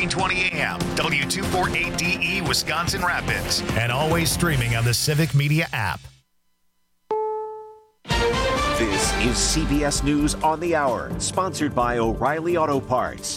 1420 AM, W248DE, Wisconsin Rapids, and always streaming on the Civic Media app. This is CBS News on the Hour, sponsored by O'Reilly Auto Parts.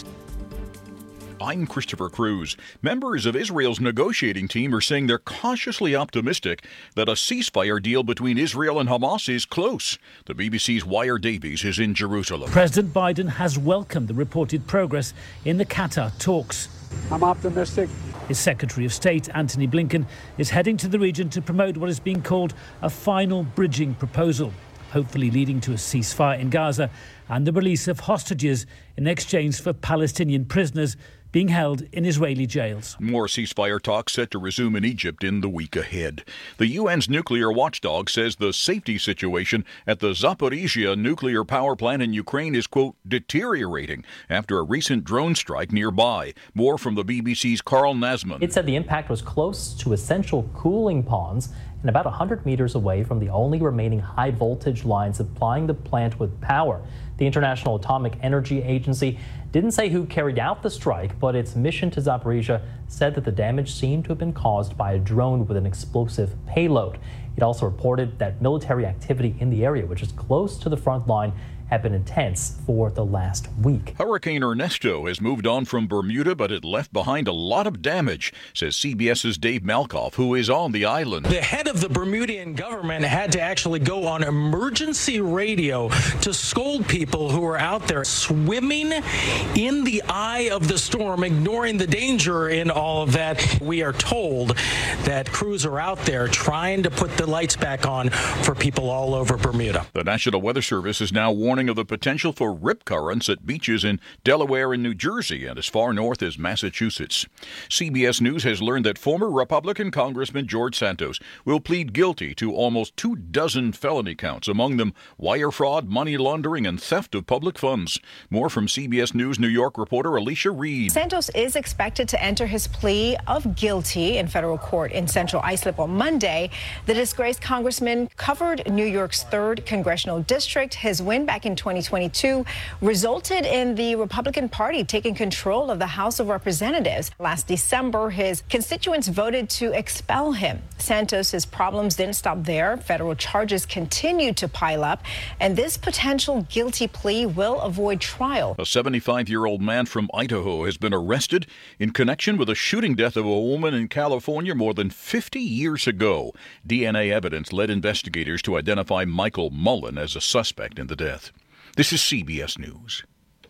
I'm Christopher Cruz. Members of Israel's negotiating team are saying they're cautiously optimistic that a ceasefire deal between Israel and Hamas is close. The BBC's Wire Davies is in Jerusalem. President Biden has welcomed the reported progress in the Qatar talks. I'm optimistic. His Secretary of State, Antony Blinken, is heading to the region to promote what is being called a final bridging proposal, hopefully leading to a ceasefire in Gaza and the release of hostages in exchange for Palestinian prisoners being held in Israeli jails. More ceasefire talks set to resume in Egypt in the week ahead. The UN's nuclear watchdog says the safety situation at the Zaporizhia nuclear power plant in Ukraine is, quote, deteriorating after a recent drone strike nearby. More from the BBC's Carl Nasman. It said the impact was close to essential cooling ponds and about 100 meters away from the only remaining high-voltage line supplying the plant with power. The International Atomic Energy Agency didn't say who carried out the strike, but its mission to Zaporizhia said that the damage seemed to have been caused by a drone with an explosive payload. It also reported that military activity in the area, which is close to the front line, have been intense for the last week. Hurricane Ernesto has moved on from Bermuda, but it left behind a lot of damage, says CBS's Dave Malkoff, who is on the island. The head of the Bermudian government had to actually go on emergency radio to scold people who were out there swimming in the eye of the storm, ignoring the danger in all of that. We are told that crews are out there trying to put the lights back on for people all over Bermuda. The National Weather Service is now warning of the potential for rip currents at beaches in Delaware and New Jersey and as far north as Massachusetts. CBS News has learned that former Republican Congressman George Santos will plead guilty to almost 24 felony counts, among them wire fraud, money laundering, and theft of public funds. More from CBS News New York reporter Alicia Reed. Santos is expected to enter his plea of guilty in federal court in Central Islip on Monday. The disgraced congressman covered New York's 3rd congressional district. His win back in 2022 resulted in the Republican Party taking control of the House of Representatives. Last December, his constituents voted to expel him. Santos's problems didn't stop there. Federal charges continued to pile up, and this potential guilty plea will avoid trial. A 75-year-old man from Idaho has been arrested in connection with a shooting death of a woman in California more than 50 years ago. DNA evidence led investigators to identify Michael Mullen as a suspect in the death. This is CBS News.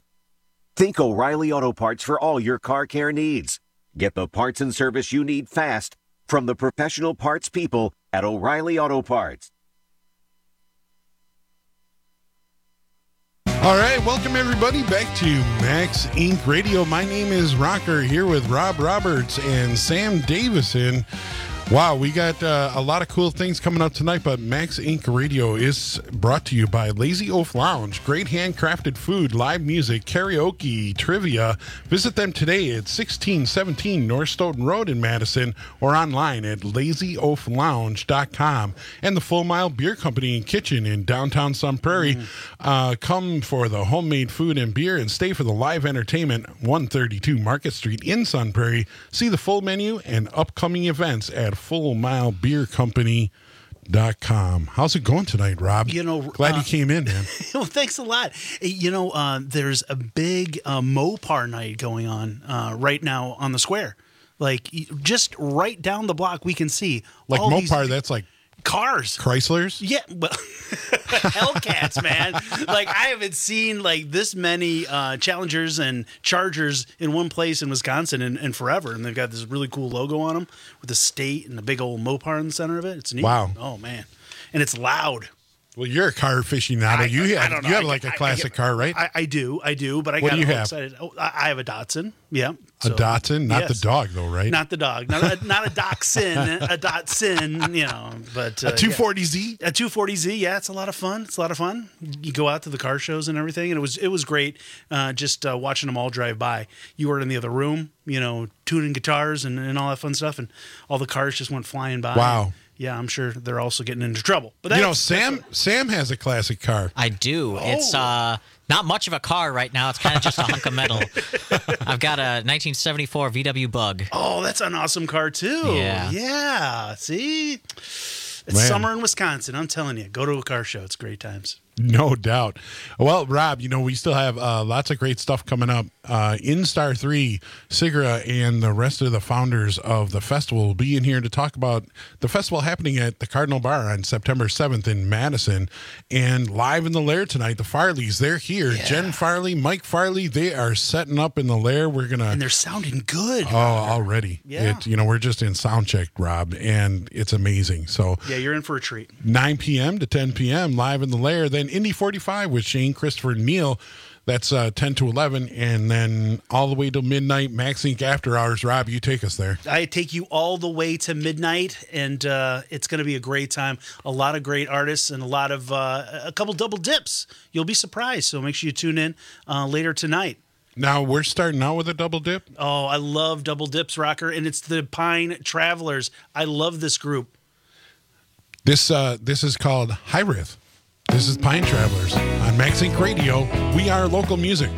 Think O'Reilly Auto Parts for all your car care needs. Get the parts and service you need fast from the professional parts people at O'Reilly Auto Parts. All right, welcome everybody back to Max Inc. Radio. My name is Rocker, here with Rob Roberts and Sam Davison. Wow, we got a lot of cool things coming up tonight, but Max Inc. Radio is brought to you by Lazy Oaf Lounge. Great handcrafted food, live music, karaoke, trivia. Visit them today at 1617 North Stoughton Road in Madison or online at lazyoaflounge.com. And the Full Mile Beer Company and Kitchen in downtown Sun Prairie. Come for the homemade food and beer and stay for the live entertainment, 132 Market Street in Sun Prairie. See the full menu and upcoming events at fullmilebeercompany.com. How's it going tonight, Rob? Glad you came in, man. Well, thanks a lot. There's a big Mopar night going on right now on the square. Like, just right down the block, we can see like all Mopar. These that's like cars, Chryslers. Yeah, well, Hellcats, man. Like, I haven't seen like this many Challengers and Chargers in one place in Wisconsin in forever. And they've got this really cool logo on them with the state and the big old Mopar in the center of it. It's neat. Wow. Oh man, and it's loud. Well, you're a car aficionado. You have like a classic car, right? I do. But I what got do you have? excited. Oh, I have a Datsun. Yeah. A Datsun? Not the dog, though, right? Not the dog. Not a Dachshund. A Datsun, But, a 240Z? A 240Z, yeah. It's a lot of fun. You go out to the car shows and everything, and it was great just watching them all drive by. You were in the other room, tuning guitars and all that fun stuff, and all the cars just went flying by. Wow. yeah, I'm sure they're also getting into trouble. But that's, Sam has a classic car. I do. It's not much of a car right now. It's kind of just a hunk of metal. I've got a 1974 VW Bug. Oh, that's an awesome car too. Yeah. See, it's summer in Wisconsin. I'm telling you, go to a car show. It's great times. No doubt. Well, Rob, we still have lots of great stuff coming up. In Star 3, Sigra and the rest of the founders of the festival will be in here to talk about the festival happening at the Cardinal Bar on September 7th in Madison. And live in the Lair tonight, the Farleys, they're here. Yeah. Jen Farley, Mike Farley, they are setting up in the Lair. And they're sounding good. Oh, already. Yeah. We're just in sound check, Rob, and it's amazing. So yeah, you're in for a treat. 9 p.m. to 10 p.m. live in the Lair. Then Indy 45 with Shane, Christopher, Neal. That's 10 to 11. And then all the way to midnight, Max Inc. After Hours. Rob, you take us there. I take you all the way to midnight, and it's going to be a great time. A lot of great artists and a couple double dips. You'll be surprised. So make sure you tune in later tonight. Now, we're starting out with a double dip. Oh, I love double dips, Rocker. And it's the Pine Travelers. I love this group. This is called Hyrith. This is Pine Travelers on Max Inc. Radio. We are local music.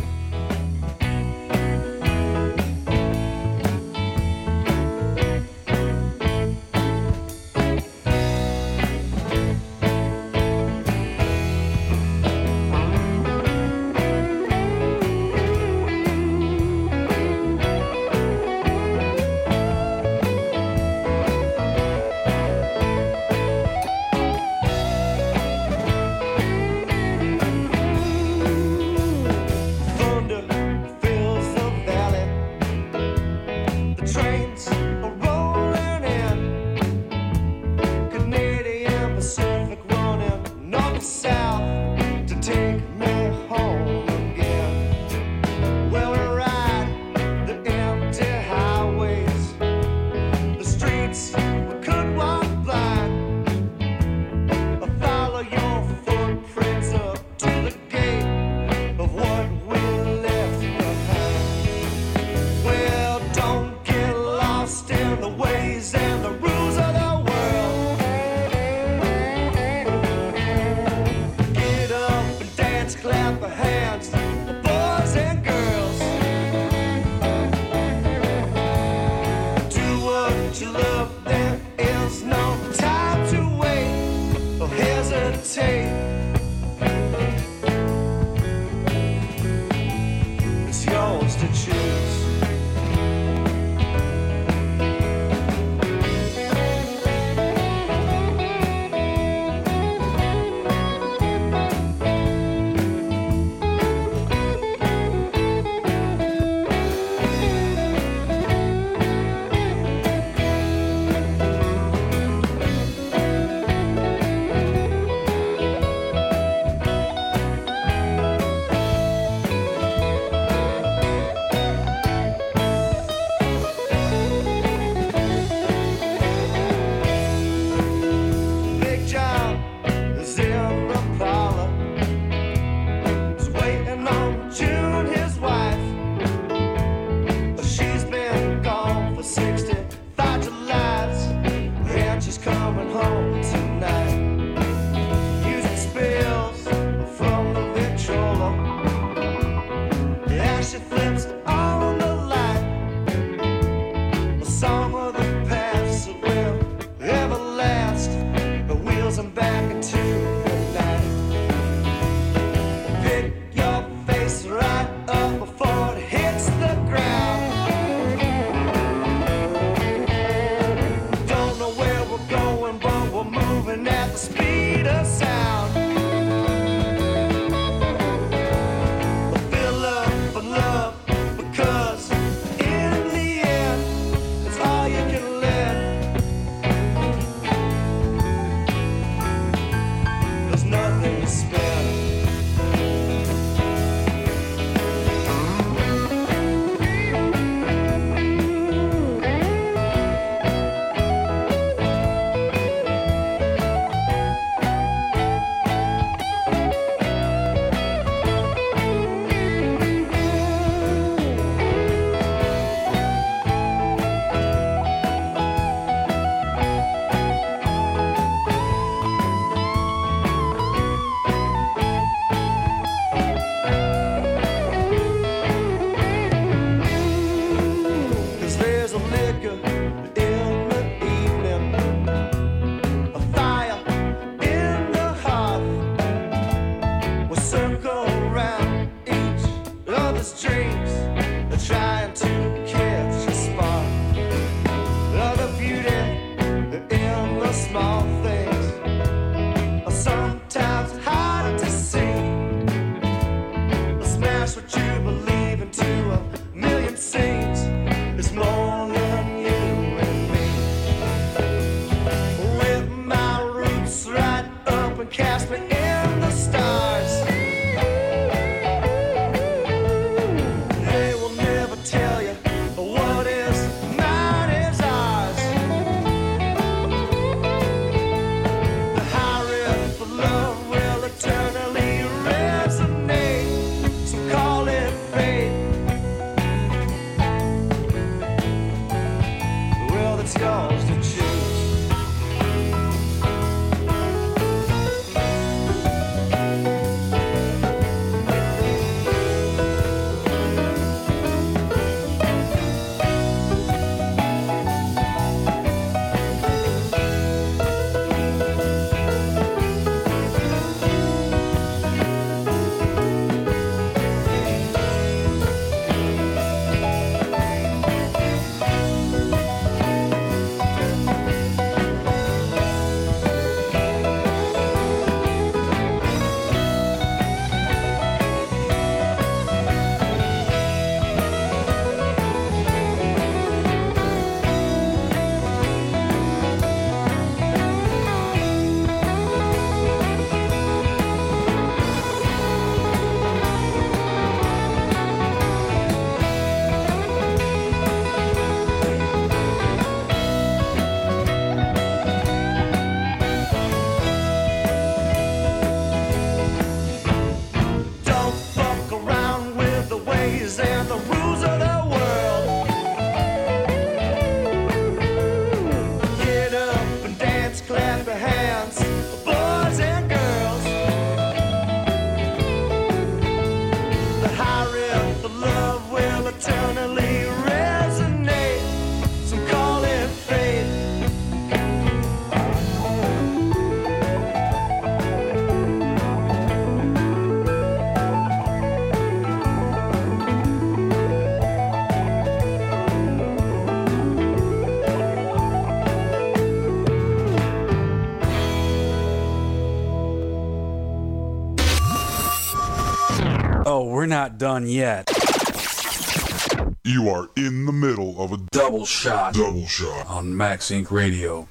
not done yet. You are in the middle of a Double shot. Double shot On Max Inc. Radio.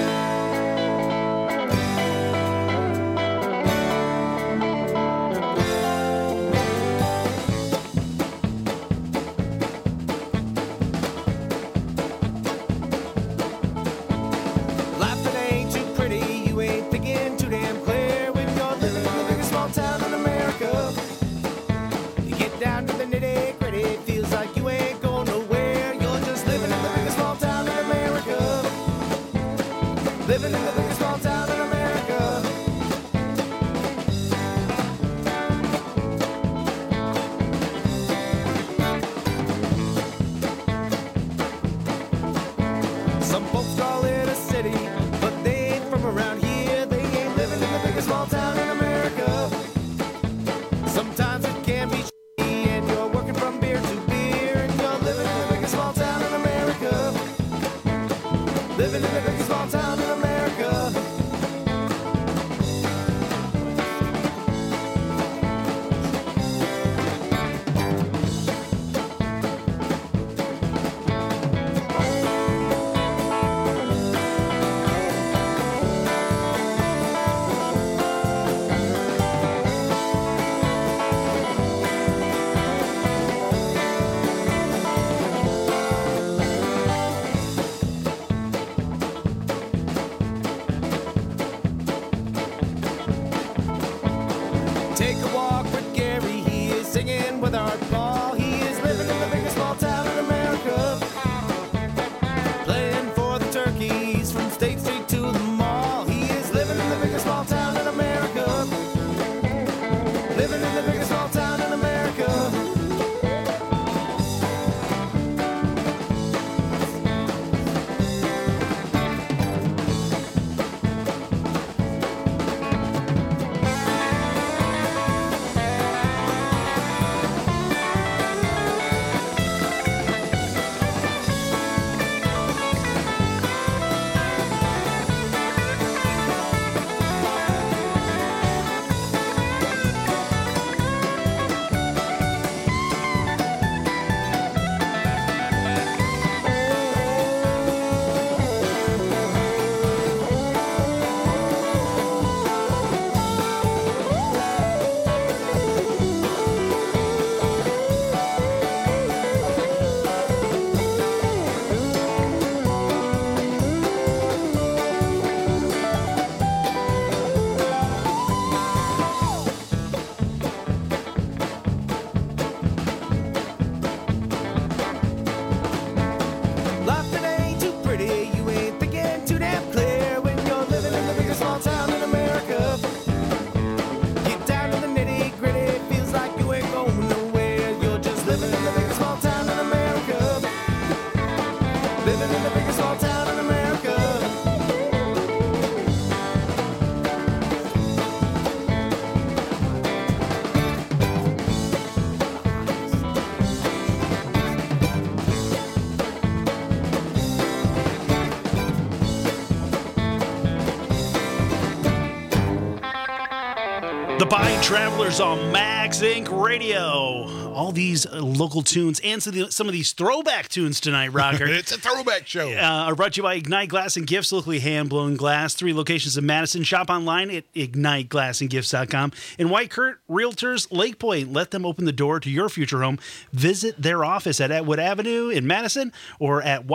The Pine Travelers on Max Inc. Radio. All these local tunes and some of these throwback tunes tonight, Rocker. It's a throwback show. Are brought to you by Ignite Glass and Gifts, locally hand-blown glass. 3 locations in Madison. Shop online at IgniteGlassandGifts.com. And White Realtors Lake Point. Let them open the door to your future home. Visit their office at Atwood Avenue in Madison or at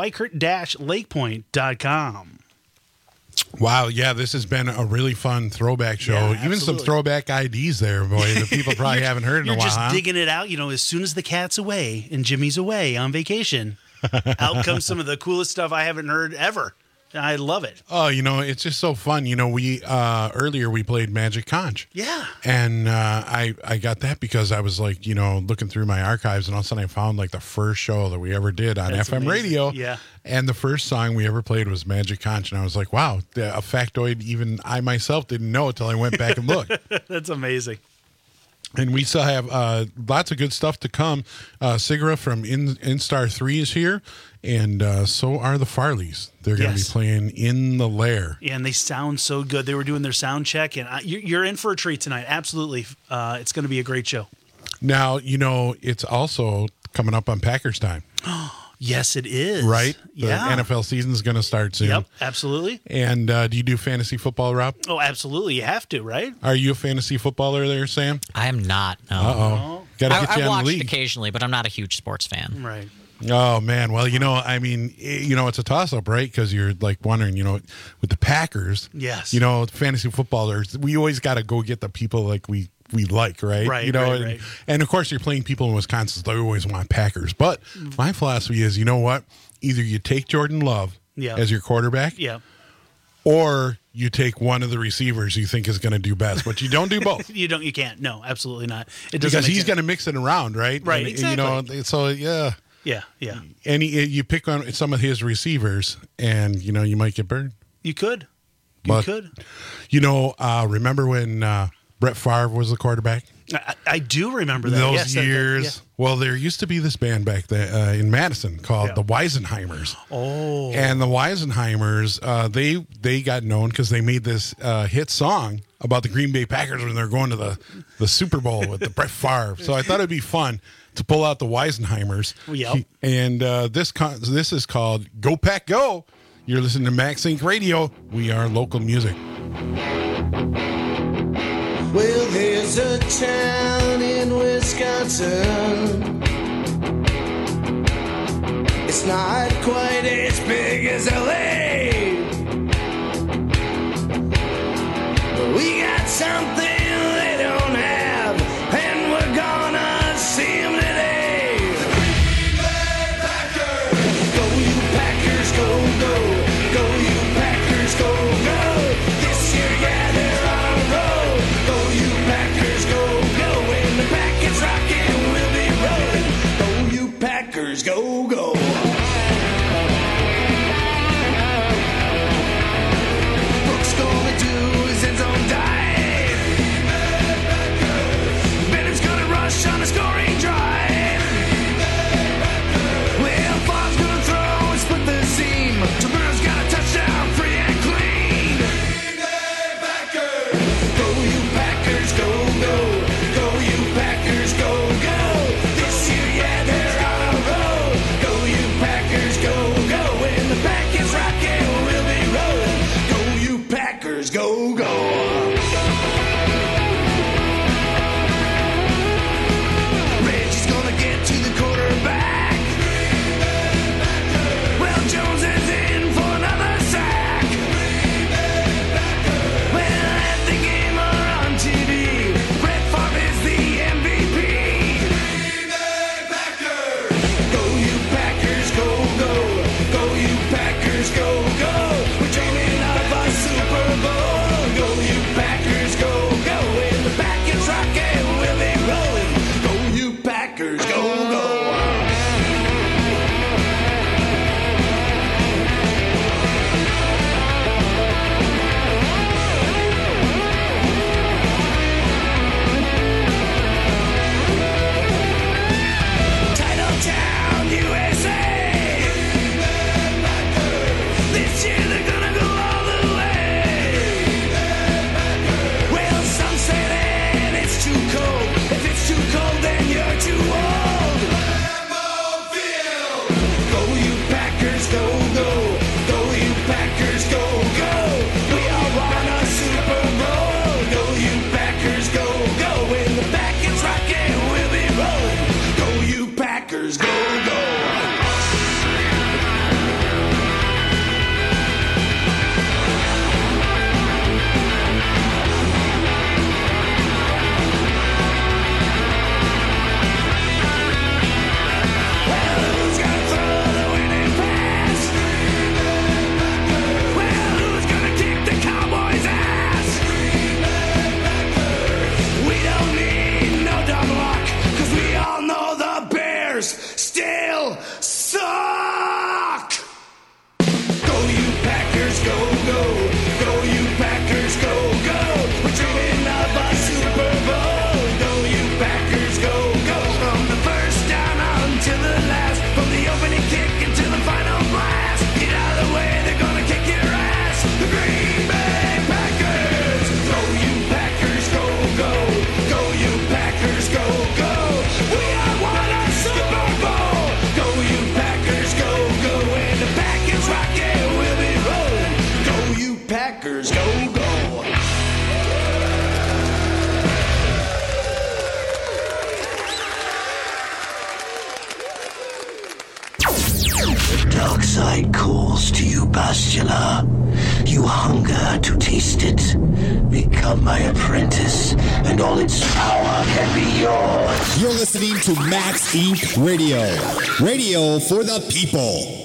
whitekurt-lakepoint.com. Wow, yeah, this has been a really fun throwback show. Yeah, even some throwback IDs there, boy, that people probably haven't heard in a while. You're just digging it out, as soon as the cat's away and Jimmy's away on vacation, out comes some of the coolest stuff I haven't heard ever. I love it. Oh, it's just so fun. We earlier we played Magic Conch. Yeah. And I got that because I was like, looking through my archives, and all of a sudden I found like the first show that we ever did on FM radio. Yeah. And the first song we ever played was Magic Conch. And I was like, wow, a factoid even I myself didn't know until I went back and looked. That's amazing. And we still have lots of good stuff to come. Sigra from Instar 3 is here, and so are the Farleys. They're going to be playing In the Lair. Yeah, and they sound so good. They were doing their sound check, and you're in for a treat tonight. Absolutely. It's going to be a great show. Now, it's also coming up on Packers time. Yes, it is. Right? Yeah. The NFL season is going to start soon. Yep, absolutely. And do you do fantasy football, Rob? Oh, absolutely. You have to, right? Are you a fantasy footballer there, Sam? I am not. No. Uh-oh. Got to get you I on the watched league. occasionally, but I'm not a huge sports fan. Right. Oh, man. Well, it's a toss-up, right? Because you're like wondering, with the Packers. Yes. Fantasy footballers, we always got to go get the people like we like, right? Right, right. And of course, you're playing people in Wisconsin, so they always want Packers. But my philosophy is, you know what? Either you take Jordan Love as your quarterback, or you take one of the receivers you think is going to do best, but you don't do both. You can't. No, absolutely not. Because he's going to mix it around, right? Right, and, exactly. So, yeah. Yeah. And you pick on some of his receivers, and, you might get burned. You could. Remember when Brett Favre was the quarterback? I do remember that. Those years. Yeah. Well, there used to be this band back there in Madison called the Weisenheimers. Oh. And the Weisenheimers, they got known because they made this hit song about the Green Bay Packers when they're going to the Super Bowl with the Brett Favre. So I thought it'd be fun to pull out the Weisenheimers. Yep. And this is called Go Pack Go. You're listening to Max Inc. Radio. We are local music. Well, there's a town in Wisconsin. It's not quite as big as LA, but we got something they don't have, and we're gonna see them today. Green Bay Packers, go you Packers, go, go, go you Packers, go, go. This year, yeah, they're on a roll. Go you Packers, go, go. When the Packers rockin', we'll be rollin'. Go you Packers, go, go. Brooks gonna do his end zone dive. Bennett's gonna rush on a scoring drive. Well, Favre's gonna throw and split the seam. Taburno's got a touchdown, free and clean. Go you Packers, go, go. Go you Packers, go, go. This year, yeah, they're on a roll. Go you Packers, go, go. When the pack is rocking, we'll be rolling. Go you Packers, go, go. Reggie's gonna get to the quarterback. Well, Jones is in for another sack. Well, at the game or on TV, Brett Favre is the MVP. Go you Packers, go, go. Go you Packers, go, go. We're dreaming of a Super Bowl. Go you Packers, go, go. When the back is rocking, we'll be rolling. Go you Packers, go, go. Titletown, USA. This year dark side calls to you, Bastila. You hunger to taste it. Become my apprentice, and all its power can be yours. You're listening to Max Inc. Radio. Radio for the people.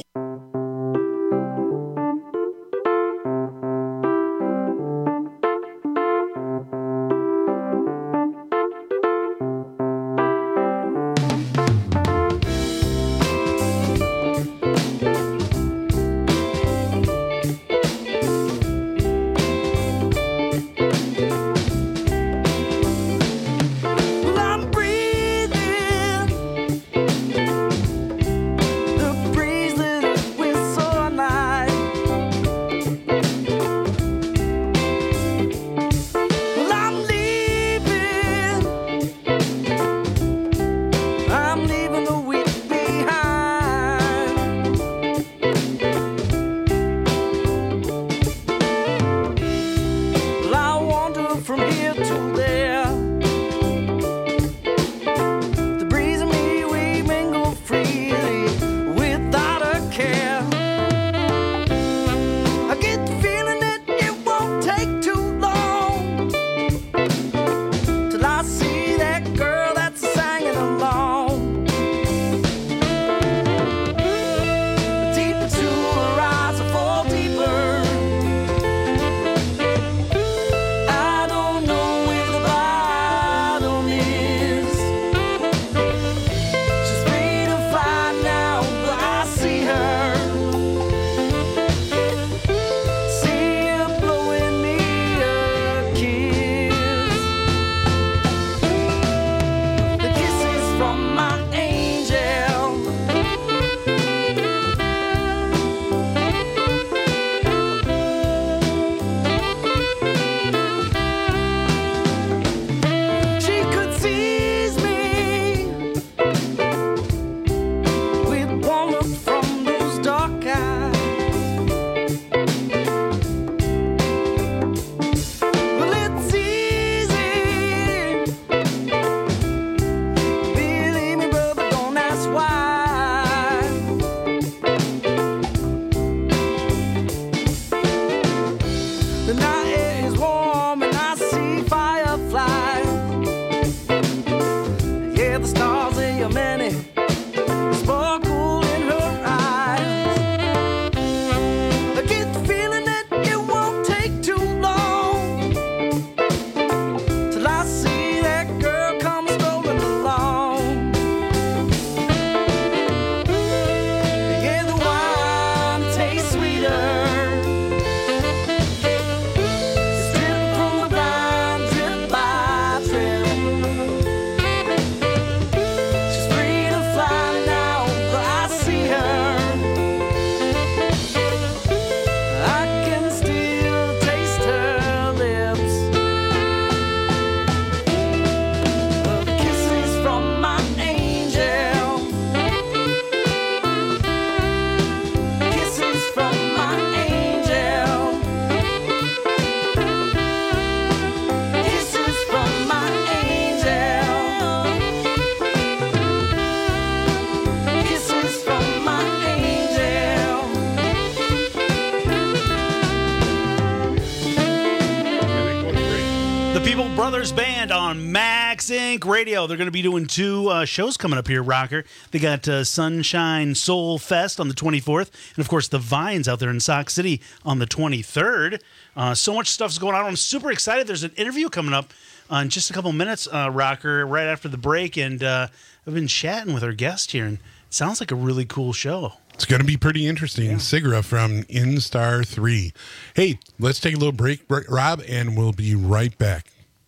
Brothers Band on Max Inc. Radio. They're going to be doing two shows coming up here, Rocker. They got Sunshine Soul Fest on the 24th, and of course the Vines out there in Sauk City on the 23rd. So much stuff's going on. I'm super excited. There's an interview coming up in just a couple minutes, Rocker, right after the break, and I've been chatting with our guest here, and it sounds like a really cool show. It's going to be pretty interesting. Yeah. Sigra from Instar 3. Hey, let's take a little break, Rob, and we'll be right back.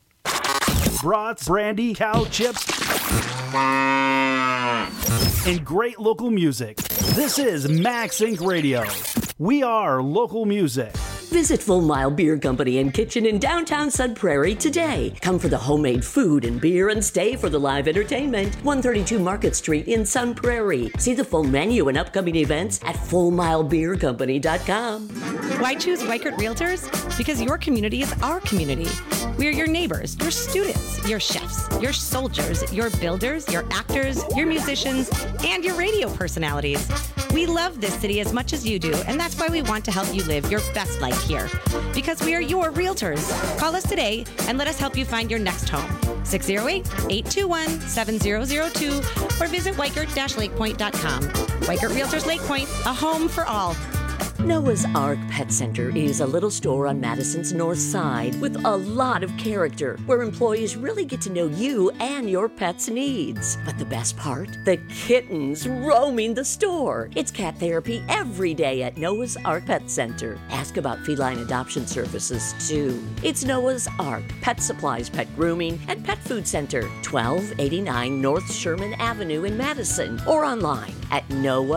Brats, brandy, cow chips, and great local music. This is Max Inc. Radio. We are local music. Visit Full Mile Beer Company and Kitchen in downtown Sun Prairie today. Come for the homemade food and beer and stay for the live entertainment. 132 Market Street in Sun Prairie. See the full menu and upcoming events at FullMileBeerCompany.com. Why choose Weichert Realtors? Because your community is our community. We are your neighbors, your students, your chefs, your soldiers, your builders, your actors, your musicians, and your radio personalities. We love this city as much as you do, and that's why we want to help you live your best life here. Because we are your realtors. Call us today and let us help you find your next home. 608-821-7002 or visit Weikert-LakePoint.com. Weikert Realtors Lake Point, a home for all. Noah's Ark Pet Center is a little store on Madison's north side with a lot of character, where employees really get to know you and your pet's needs. But the best part? The kittens roaming the store. It's cat therapy every day at Noah's Ark Pet Center. Ask about feline adoption services, too. It's Noah's Ark Pet Supplies, Pet Grooming, and Pet Food Center, 1289 North Sherman Avenue in Madison, or online at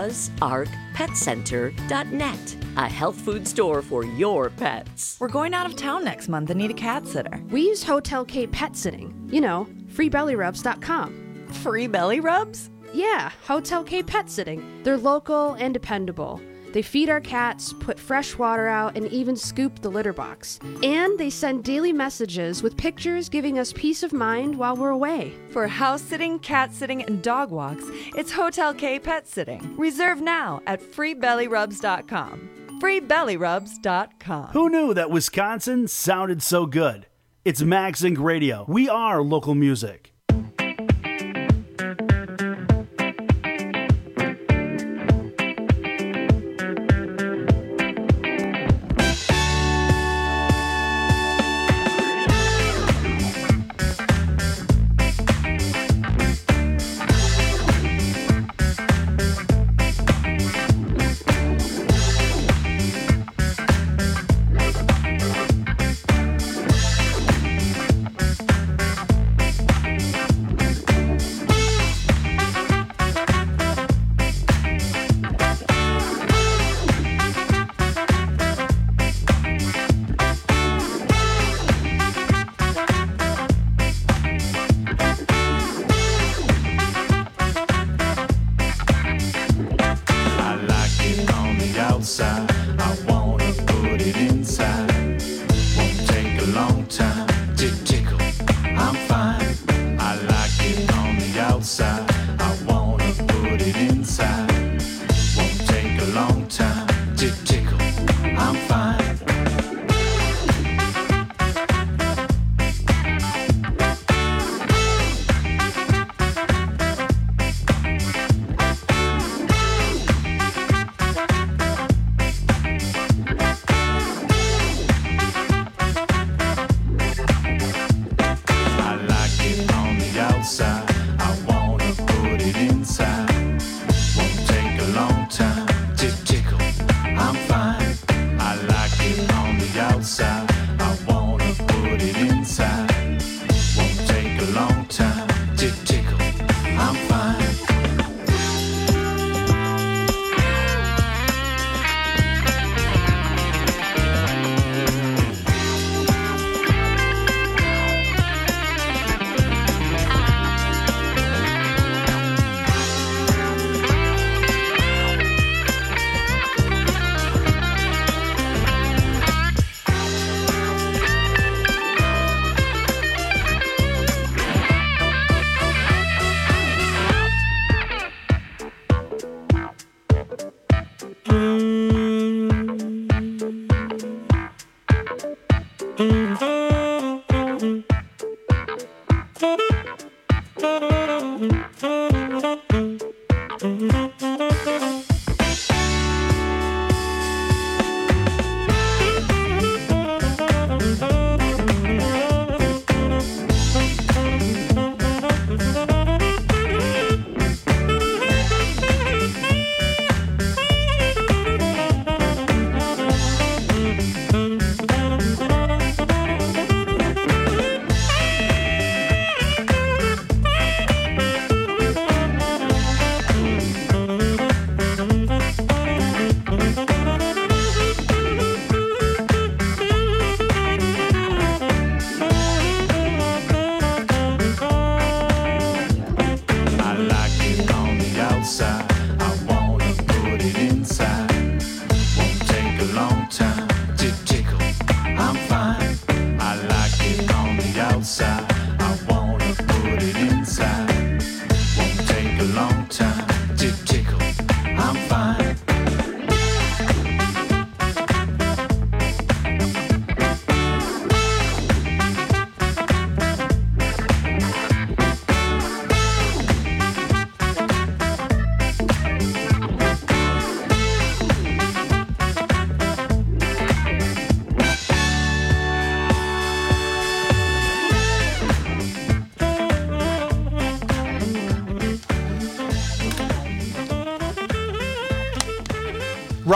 noahsarkpetcenter.net. A health food store for your pets. We're going out of town next month and need a cat sitter. We use Hotel K Pet Sitting. You know, freebellyrubs.com. Free belly rubs? Yeah, Hotel K Pet Sitting. They're local and dependable. They feed our cats, put fresh water out, and even scoop the litter box. And they send daily messages with pictures giving us peace of mind while we're away. For house sitting, cat sitting, and dog walks, it's Hotel K Pet Sitting. Reserve now at freebellyrubs.com. freebellyrubs.com. Who knew that Wisconsin sounded so good? It's Max Inc. Radio. We are local music.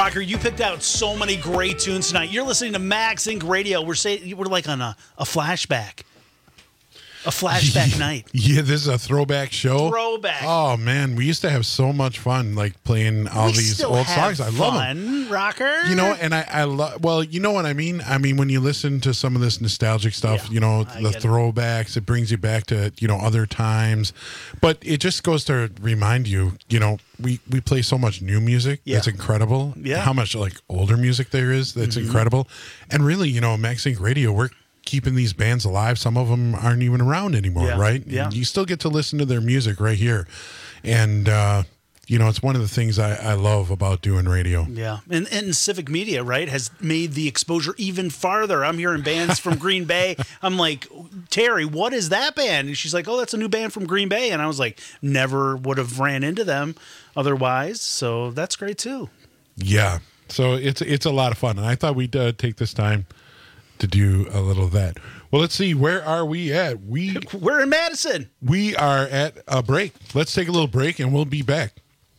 Rocker, you picked out so many great tunes tonight. You're listening to Max Inc. Radio. We're like on a flashback. A flashback night. Yeah, this is a throwback show. Throwback. Oh man, we used to have so much fun, like playing all these old songs. I love them, Rocker. You know, and I love. Well, you know what I mean. I mean, when you listen to some of this nostalgic stuff, you know, the throwbacks, it brings you back to other times. But it just goes to remind you, we play so much new music. Yeah. It's incredible. Yeah. How much like older music there is. That's incredible. And really, Max Inc. Radio, we're keeping these bands alive. Some of them aren't even around anymore, right? Yeah. You still get to listen to their music right here. And, it's one of the things I love about doing radio. Yeah. And Civic Media, right, has made the exposure even farther. I'm hearing bands from Green Bay. I'm like, Terry, what is that band? And she's like, oh, that's a new band from Green Bay. And I was like, never would have ran into them otherwise. So that's great, too. Yeah. So it's a lot of fun. And I thought we'd take this time to do a little of that. Well, let's see. Where are we at? We're in Madison. We are at a break. Let's take a little break, and we'll be back.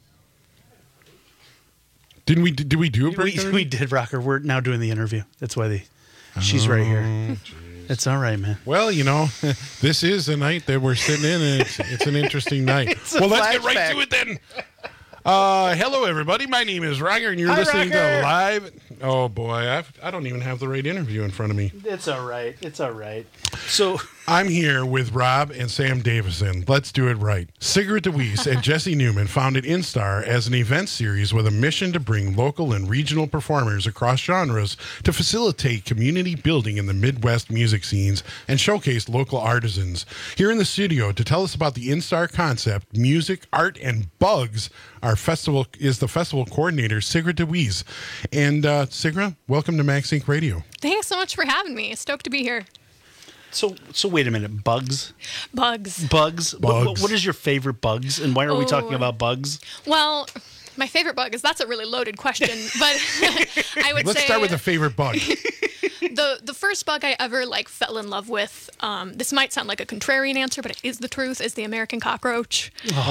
Did we do a break? We did, Rocker. We're now doing the interview. That's why she's right here. It's all right, man. Well, this is a night that we're sitting in, and it's an interesting night. Well, let's get right to it then. Hello, everybody. My name is Roger, and you're listening to Live. Oh, boy. I don't even have the right interview in front of me. It's all right. It's all right. So I'm here with Rob and Sam Davison. Let's do it right. Sigrid DeWeese and Jesse Newman founded Instar as an event series with a mission to bring local and regional performers across genres to facilitate community building in the Midwest music scenes and showcase local artisans. Here in the studio to tell us about the Instar concept, music, art, and bugs, our festival is the festival coordinator, Sigrid DeWeese. And Sigrid, welcome to Max Inc. Radio. Thanks so much for having me. Stoked to be here. So wait a minute. Bugs? Bugs. What is your favorite bugs, and why are we talking about bugs? Well, my favorite bug is that's a really loaded question, but I would say let's start with a favorite bug. The first bug I ever fell in love with. This might sound like a contrarian answer, but it is the truth. Is the American cockroach.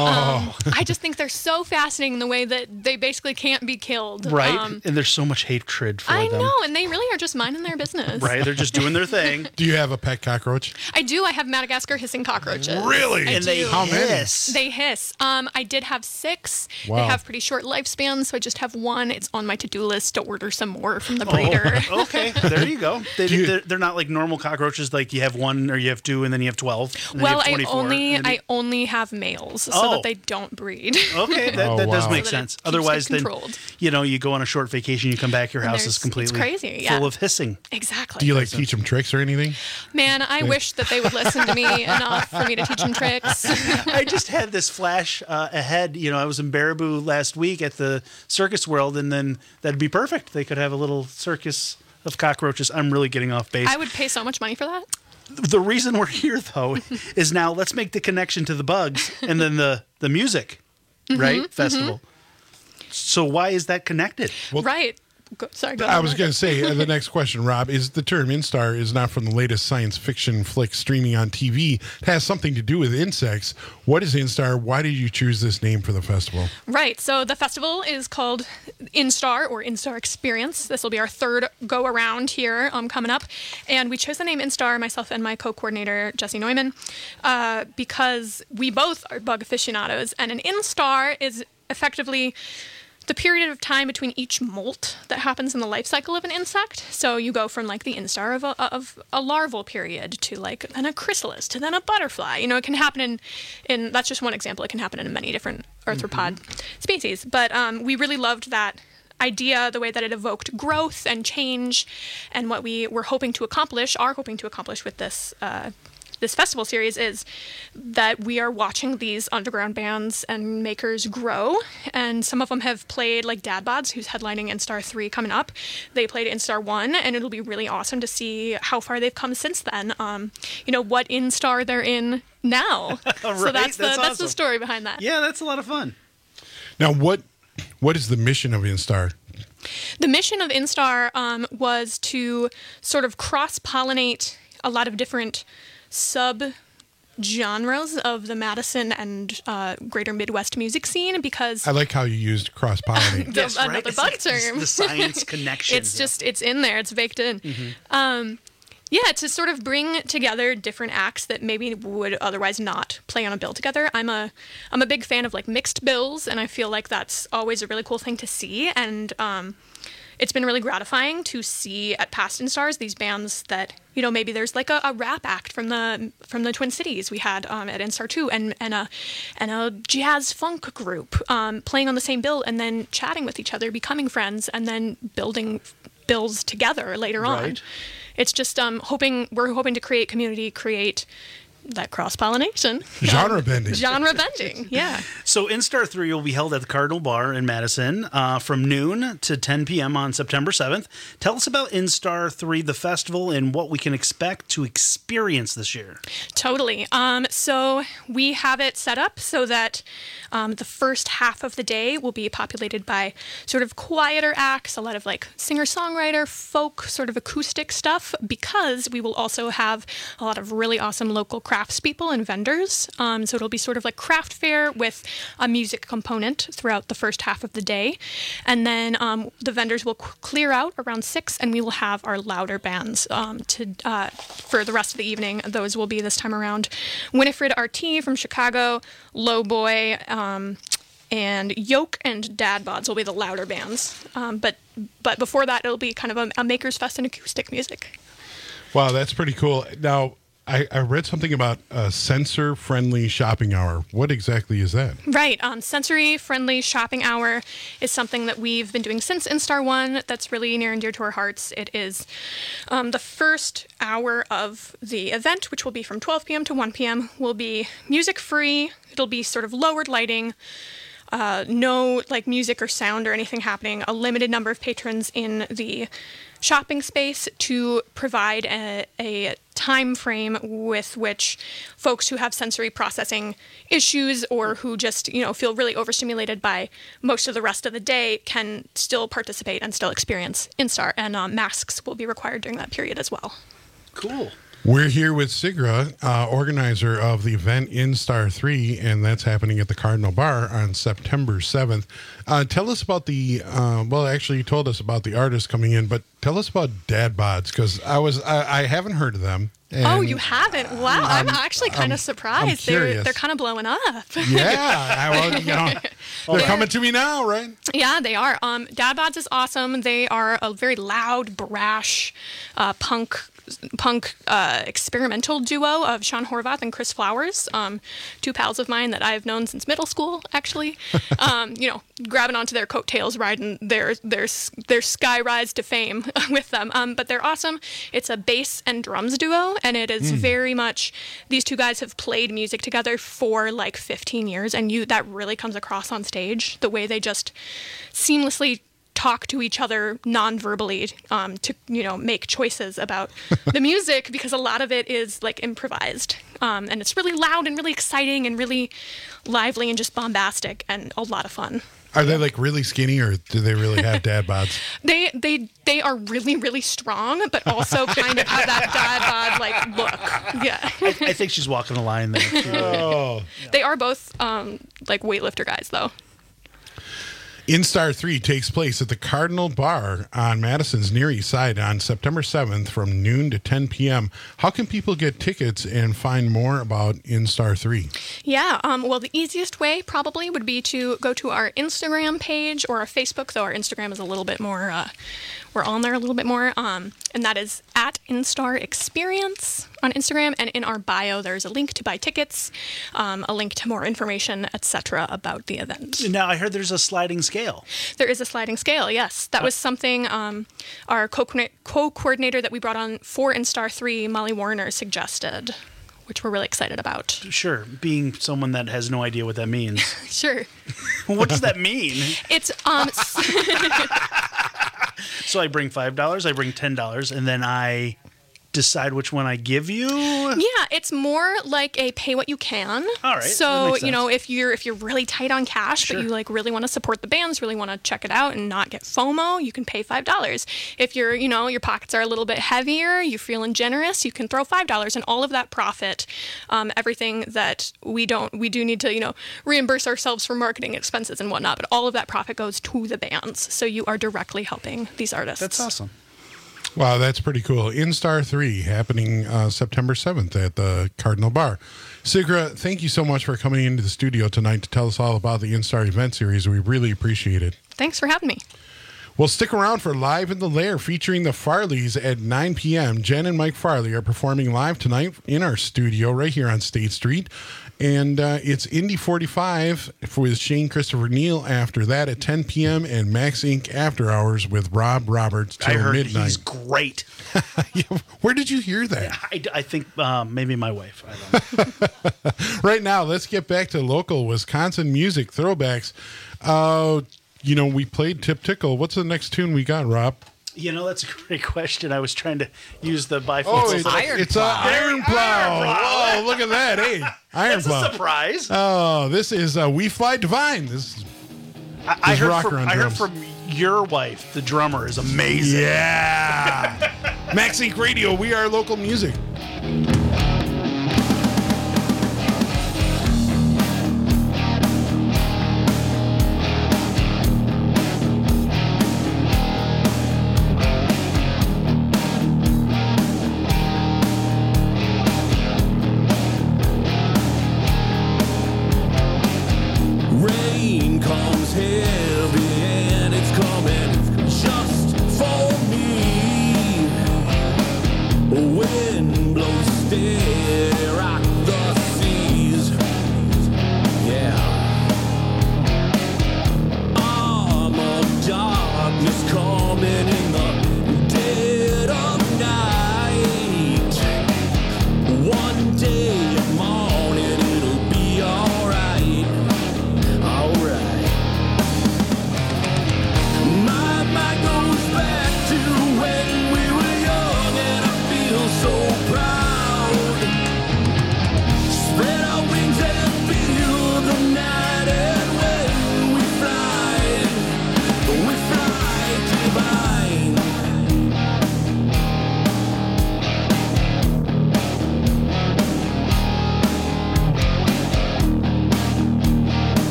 I just think they're so fascinating in the way that they basically can't be killed. Right, and there's so much hatred for them. I know, and they really are just minding their business. Right, they're just doing their thing. Do you have a pet cockroach? I do. I have Madagascar hissing cockroaches. Really? How many? They hiss. I did have 6. Wow. They have pretty short lifespans, so I just have 1. It's on my to-do list to order some more from the breeder. Okay, there you go. They're not like normal cockroaches, like you have 1 or you have 2 and then you have 12. Well, I only have males so that they don't breed. Okay, that does make so sense. Otherwise, then you go on a short vacation, you come back, your house is completely crazy, full of hissing. Exactly. Do you teach them tricks or anything? Man, I wish that they would listen to me enough for me to teach them tricks. I just had this flash ahead. I was in Baraboo last week at the Circus World, and then that'd be perfect. They could have a little circus of cockroaches. I'm really getting off base. I would pay so much money for that. The reason we're here, though, is now let's make the connection to the bugs and then the music, right? Festival. So why is that connected? Well, right. Go I was going to say, the next question, Rob, is the term Instar is not from the latest science fiction flick streaming on TV. It has something to do with insects. What is Instar? Why did you choose this name for the festival? Right. So the festival is called Instar or Instar Experience. This will be our 3rd go-around here coming up. And we chose the name Instar, myself and my co-coordinator, Jesse Neumann, because we both are bug aficionados. And an Instar is effectively the period of time between each molt that happens in the life cycle of an insect. So you go from the instar of a larval period to then a chrysalis to then a butterfly. It can happen in that's just one example. It can happen in many different arthropod species. But we really loved that idea, the way that it evoked growth and change, and what we were hoping to accomplish with this this festival series is that we are watching these underground bands and makers grow, and some of them have played Dad Bods, who's headlining Instar 3 coming up. They played Instar 1, and it'll be really awesome to see how far they've come since then. What Instar they're in now. Right? So that's awesome. the story behind that. Yeah, that's a lot of fun. Now, what is the mission of Instar? The mission of Instar was to sort of cross-pollinate a lot of different genres of the Madison and greater Midwest music scene because I like how you used cross-pollinate. Yes, right? Another It's bug like term. the science connection. It's in there. It's baked in. Mm-hmm. Yeah, to sort of bring together different acts that maybe would otherwise not play on a bill together. I'm a big fan of like mixed bills, and I feel like that's always a really cool thing to see. And it's been really gratifying to see at past Instars these bands that, you know, maybe there's like a rap act from the Twin Cities we had at Instar 2 and a jazz funk group playing on the same bill and then chatting with each other, becoming friends, and then building bills together later on. Right. It's just we're hoping to create community, create that cross-pollination. Genre bending. Genre bending, yeah. So Instar 3 will be held at the Cardinal Bar in Madison from noon to 10 p.m. on September 7th. Tell us about Instar 3, the festival, and what we can expect to experience this year. Totally. So we have it set up so that the first half of the day will be populated by sort of quieter acts, a lot of like singer-songwriter, folk, sort of acoustic stuff, because we will also have a lot of really awesome local craftspeople and vendors. So it'll be sort of like craft fair with a music component throughout the first half of the day. And then the vendors will clear out around 6, and we will have our louder bands for the rest of the evening. Those will be this time around Winifred RT from Chicago, Lowboy, and Yoke and Dad Bods will be the louder bands. But before that, it'll be kind of a Makers Fest and acoustic music. Wow, that's pretty cool. Now, I read something about a sensor-friendly shopping hour. What exactly is that? Right. Sensory-friendly shopping hour is something that we've been doing since Instar 1 that's really near and dear to our hearts. It is the first hour of the event, which will be from 12 p.m. to 1 p.m., will be music-free. It'll be sort of lowered lighting, no like music or sound or anything happening, a limited number of patrons in the shopping space to provide a time frame with which folks who have sensory processing issues or who just, you know, feel really overstimulated by most of the rest of the day can still participate and still experience Instar. And masks will be required during that period as well. Cool. We're here with Sigra, organizer of the event Instar 3, and that's happening at the Cardinal Bar on September 7th. Tell us about actually you told us about the artists coming in, but tell us about Dad Bods, because I haven't heard of them. Oh, you haven't? Wow, I'm actually kind of surprised. They're kind of blowing up. Yeah, they're coming to me now, right? Yeah, they are. Dad Bods is awesome. They are a very loud, brash, punk experimental duo of Sean Horvath and Chris Flowers, two pals of mine that I've known since middle school, actually. Grabbing onto their coattails, riding their sky rise to fame with them. But they're awesome. It's a bass and drums duo, and it is very much, these two guys have played music together for like 15 years, and that really comes across on stage, the way they just seamlessly talk to each other non-verbally to make choices about the music, because a lot of it is like improvised, and it's really loud and really exciting and really lively and just bombastic and a lot of fun. Are they like really skinny, or do they really have dad bods? They are really, really strong, but also kind of have that dad bod like look. Yeah, I think she's walking the line there. Oh, they are both like weightlifter guys though. Instar 3 takes place at the Cardinal Bar on Madison's Near East Side on September 7th from noon to 10 p.m. How can people get tickets and find more about Instar 3? Yeah, well, the easiest way probably would be to go to our Instagram page or our Facebook, though our Instagram is a little bit more, we're on there a little bit more, and that is at Instar Experience on Instagram, and in our bio there's a link to buy tickets, a link to more information, etc. about the event. Now, I heard there's a sliding scale. There is a sliding scale, yes. That was something our co-coordinator that we brought on for Instar 3, Molly Warner, suggested, which we're really excited about. Sure, being someone that has no idea what that means. Sure. What does that mean? It's So I bring $5, I bring $10, and then I decide which one I give you? Yeah, it's more like a pay what you can. All right. So, if you're really tight on cash, but you like really want to support the bands, really want to check it out and not get FOMO, you can pay $5. If you're, your pockets are a little bit heavier, you're feeling generous, you can throw $5, and all of that profit, everything that we do need to, reimburse ourselves for marketing expenses and whatnot, but all of that profit goes to the bands. So you are directly helping these artists. That's awesome. Wow, that's pretty cool. InStar 3 happening September 7th at the Cardinal Bar. Sigra, thank you so much for coming into the studio tonight to tell us all about the InStar event series. We really appreciate it. Thanks for having me. Well, stick around for Live in the Lair featuring the Farleys at 9 p.m. Jen and Mike Farley are performing live tonight in our studio right here on State Street. And it's Indy 45 with Shane Christopher Neal after that at 10 p.m. and Max Inc. After Hours with Rob Roberts till I heard midnight. he's great. Where did you hear that? I think maybe my wife. I don't know. Right now, let's get back to local Wisconsin music throwbacks. We played Tip Tickle. What's the next tune we got, Rob? That's a great question. I was trying to use the bifocal. Oh, it's Iron Plow. Oh, look at that. Hey, Iron Plow. That's a surprise. Oh, this is We Fly Divine. This is I heard from your wife, the drummer, is amazing. Yeah. Max Inc. Radio, we are local music. Rain comes heavy and it's coming just for me. Wind blows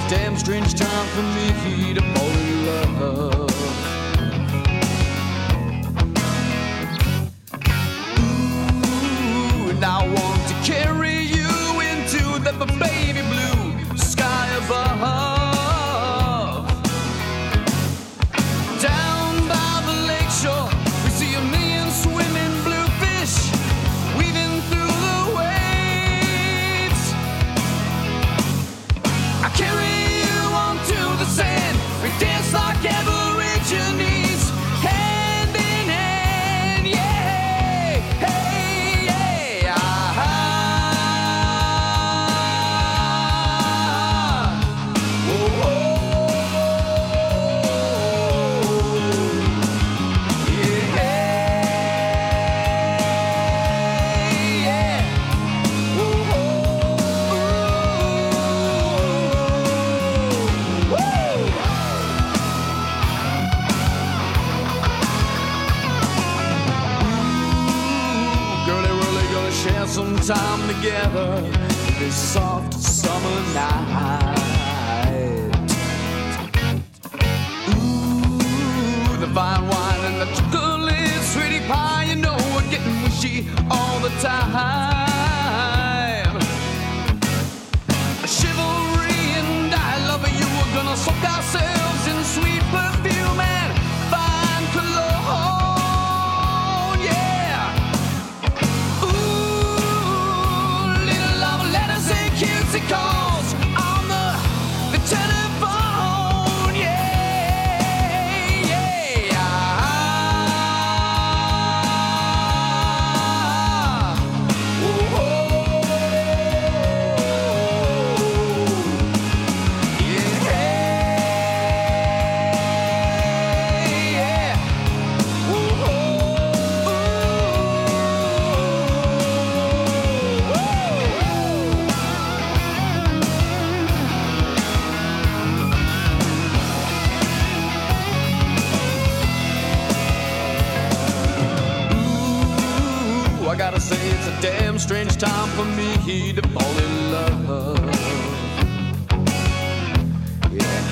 a damn strange time for me to fall in love. Ooh, and I want to carry you into the baby blue sky above. Down by the lakeshore, we see a million swimming bluefish weaving through the waves. I carry you onto the sand. We dance like Aborigines, hand in hand, yeah, hey, yeah, oh, share some time together this soft summer night. Ooh, the fine wine and the chocolate sweetie pie, you know we're getting wishy all the time. Chivalry and I love you, we're gonna soak ourselves in sweet perfume and fine cologne. Cutesy calls on the telephone, yeah, yeah. Oh, yeah, yeah. I gotta say it's a damn strange time for me to fall in love. Yeah.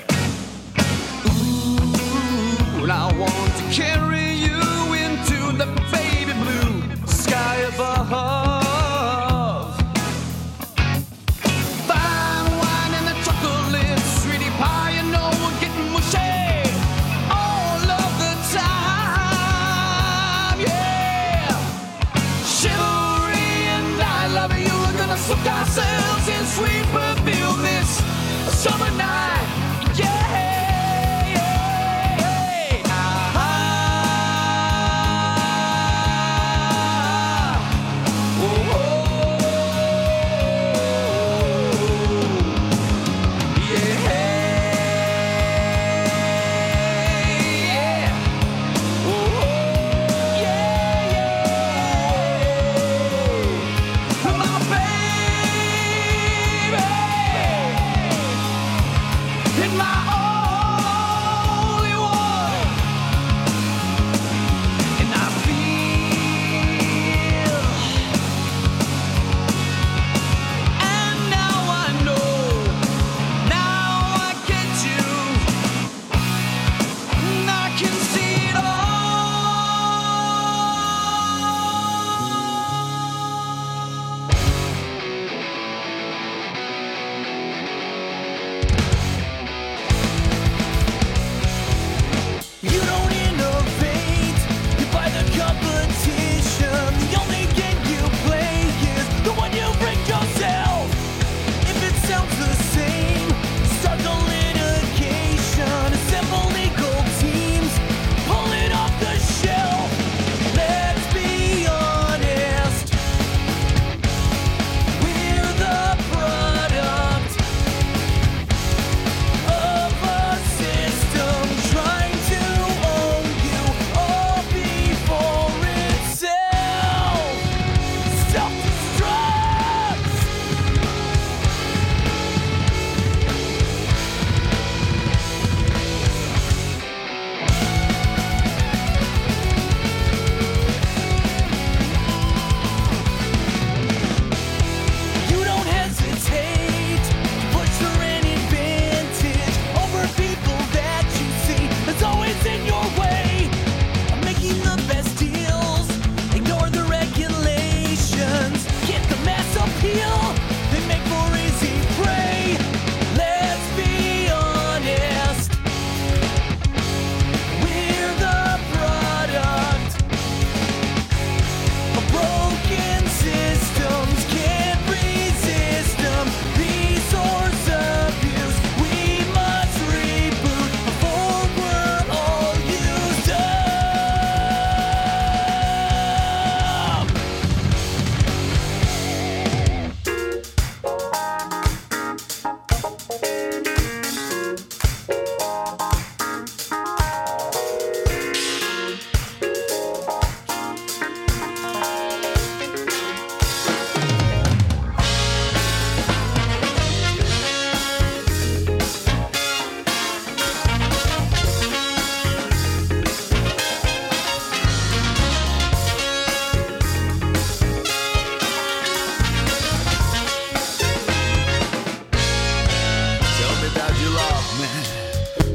Ooh, and I want to carry you into the baby blue sky above. Fine wine and the chocolate sweetie pie, you know we're getting mushy all of the time, yeah. Chivalry and I love you, we're gonna soak ourselves in sweet perfume this summer night, yeah, yeah, oh, yeah, yeah, oh, yeah, yeah. My baby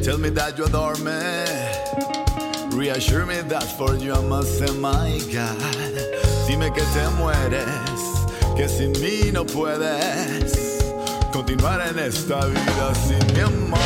Tell me that you adore me. Reassure me that for you I must say my God. Dime que te mueres, que sin mí no puedes continuar en esta vida sin mi amor.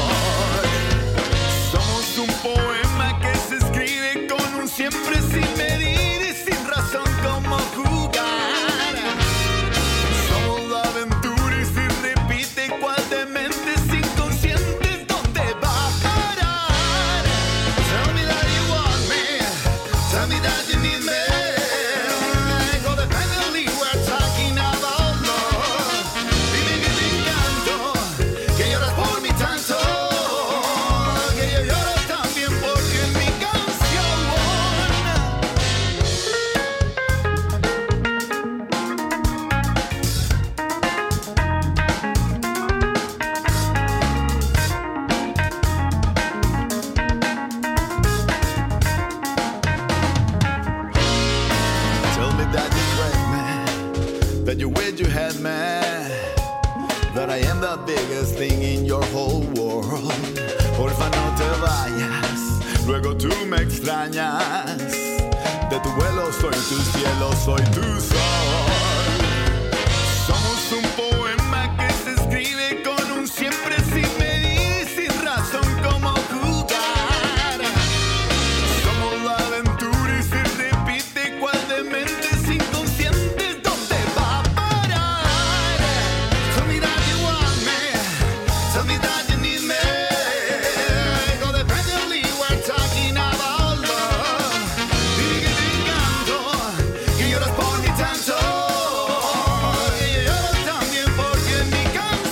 Somos un poema que se escribe con un siempre sin medir y sin razón como jugar. Somos la aventura y si repite cual de mentes inconscientes, ¿dónde va a parar? Tell me that you want me, tell me that you need me. Codependently we're talking about love. Dime que te encanto, que lloras por mí tanto, que yo lloro también porque en mi canción. Tell me that you crave me, that you wish you had me, that I am the biggest thing in your whole world. Porfa no te vayas, luego tú me extrañas. De tu vuelo soy tu cielo, soy tu sol. Somos un poema que se escribe con un siempre sin medir, sin razón como jugar. Somos la aventura y se repite cual de mentes inconscientes, ¿dónde va a parar? Tell me that you want me, tell me that you need me. Codependently we're talking about love. Dime que te encanto, que lloras por mí tanto, que yo lloro también porque en mi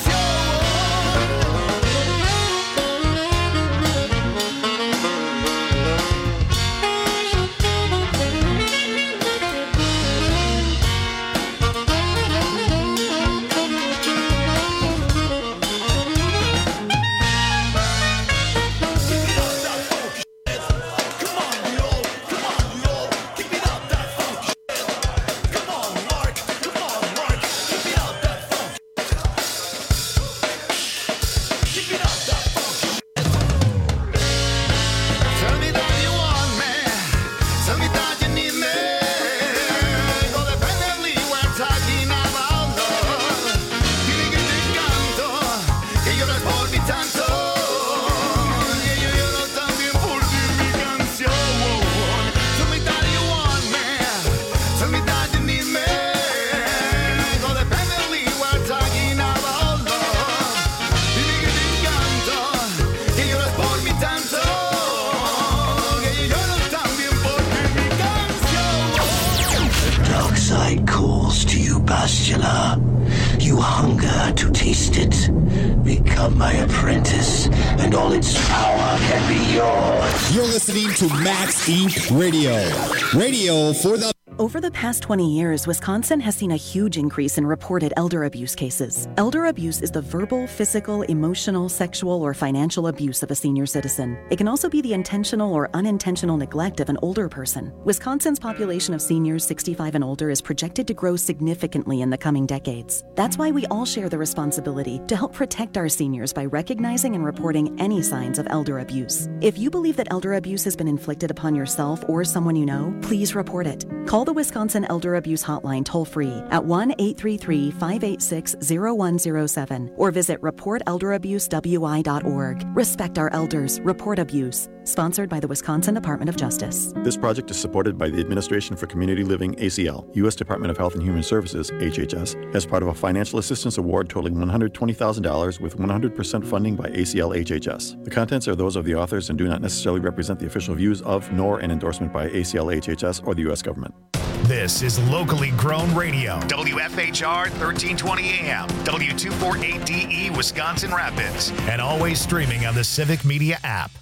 Tell me that you want me, tell me that you need me. Codependently we're talking about love. Dime que te encanto, que lloras por mí tanto, que yo lloro también por ti en mi canción. Tell me that you want me, tell me that you need me. Codependently we're talking about love. Dime que te encanto, que lloras por mí tanto, que yo lloro también porque en mi canción. The dark side calls to you, Bastila. You hunger to taste it. Become my apprentice, and all its power can be yours. You're listening to Max Inc. Radio. Radio for the... Over the past 20 years, Wisconsin has seen a huge increase in reported elder abuse cases. Elder abuse is the verbal, physical, emotional, sexual, or financial abuse of a senior citizen. It can also be the intentional or unintentional neglect of an older person. Wisconsin's population of seniors 65 and older is projected to grow significantly in the coming decades. That's why we all share the responsibility to help protect our seniors by recognizing and reporting any signs of elder abuse. If you believe that elder abuse has been inflicted upon yourself or someone you know, please report it. Call the Wisconsin Elder Abuse Hotline toll-free at 1-833-586-0107 or visit reportelderabusewI.org. Respect our elders. Report abuse. Sponsored by the Wisconsin Department of Justice. This project is supported by the Administration for Community Living, ACL, U.S. Department of Health and Human Services, HHS, as part of a financial assistance award totaling $120,000 with 100% funding by ACL HHS. The contents are those of the authors and do not necessarily represent the official views of, nor an endorsement by ACL HHS or the U.S. government. This is locally grown radio. WFHR 1320 AM, W248DE Wisconsin Rapids, and always streaming on the Civic Media app.